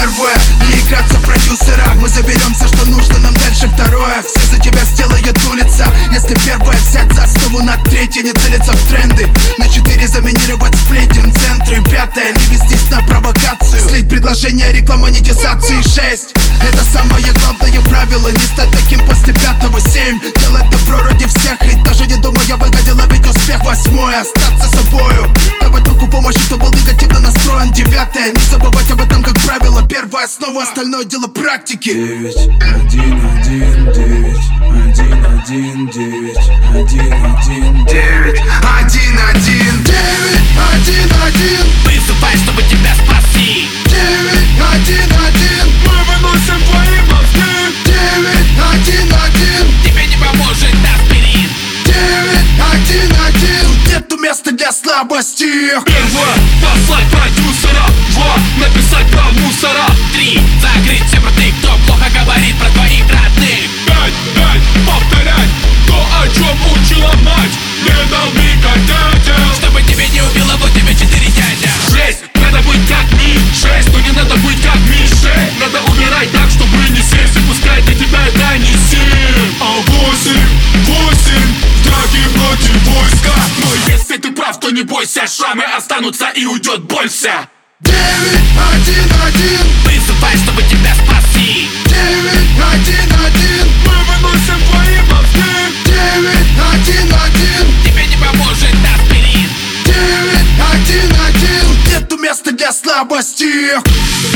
первое, не играться в продюсера. Мы заберем все, что нужно нам дальше второе. Все за тебя сделает улица. Если первое взять за основу, на третье не целиться в тренды. На 4 заминировать сплетен центры. Пятое, не вестись на провокацию. Слить предложение, реклама, монетизации. 6, это самое главное правило. Не стать таким после пятого. 7, делать добро ради всех и даже не думая выгодила ведь успех. 8, остаться собою, давать руку помощи, кто был негативно настроен. 9, не забывать об этом как правило. Первая основа, остальное дело практики. 9, 1, 1, 9, 1, 1, 9, 1, 1, 9, 1, 1, 9, 1, 1. Выступай, чтобы тебя спасти. 9, 1, 1. Мы выносим твои мозги. 9, 1, 1. Тебе не поможет аспирин. 9, 1, 1. Нету места для слабости. Первое, послать продюсера. 2, написать про мусора. 3, закрыть все рты, кто плохо говорит про твоих родных. 5, повторять то, о чем учила мать. Не долби, как дядя, чтобы тебе не убило, вот тебе 4 дядя. 6, надо быть как Ми. 6, но не надо быть как Мише. Надо умирать так, чтобы не сесть. И пускай для тебя это не 7, а 8, в драке против войска. Но если ты прав, то не бойся, шрамы останутся и уйдет больше. 9, 1, 1. Выступай, чтобы тебя спасти. 9, 1, 1. Мы выносим твои мозги. 9, 1, 1. Тебе не поможет аспирин. 9, 1, 1. Нету места для слабости.